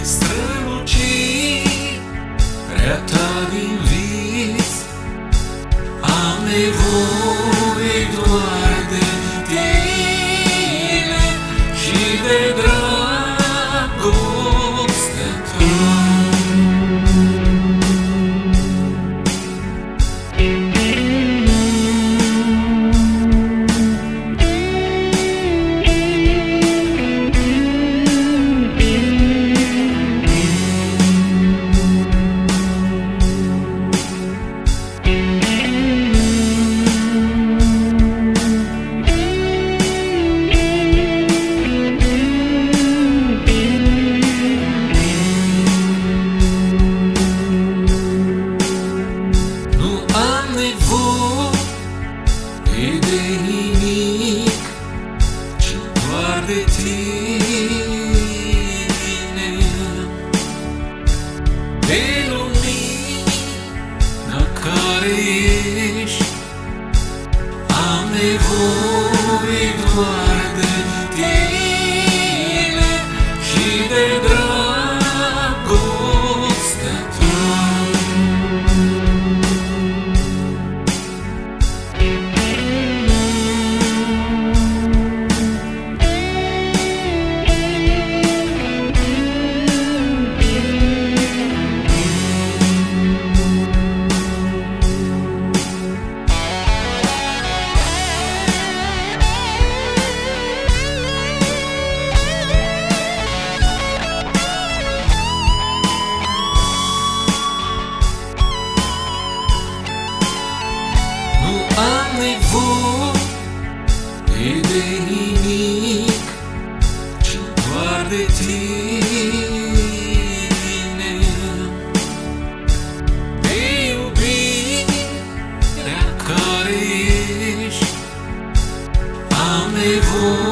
străluci rea ta din vis. Am nevoie doar de tine și de dragostea ta. De nimic, ci doar de tine, de lumina care ești. Am nevoie doar de tine și de dragostea ta. Am nevoie de nimic, ci doar de tine, de iubirea care ești. Am nevoie